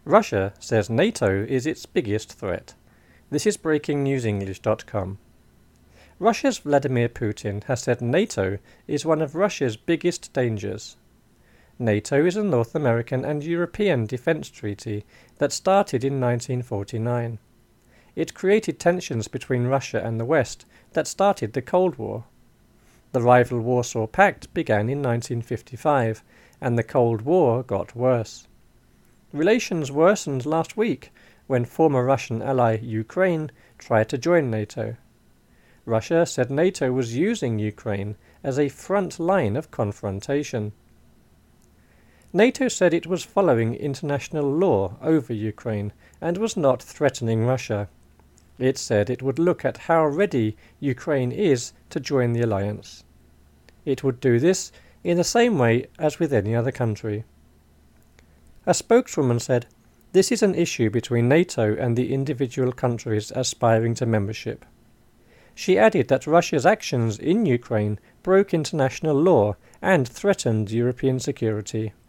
Russia says NATO is its biggest threat. This is breakingnewsenglish.com. Russia's Vladimir Putin has said NATO is one of Russia's biggest dangers. NATO is a North American and European defence treaty that started in 1949. It created tensions between Russia and the West that started the Cold War. The rival Warsaw Pact began in 1955, and the Cold War got worse. Relations worsened last week when former Russian ally Ukraine tried to join NATO. Russia said NATO was using Ukraine as a front line of confrontation. NATO said it was following international law over Ukraine and was not threatening Russia. It said it would look at how ready Ukraine is to join the alliance. It would do this in the same way as with any other country. A spokeswoman said, "This is an issue between NATO and the individual countries aspiring to membership." She added that Russia's actions in Ukraine broke international law and threatened European security.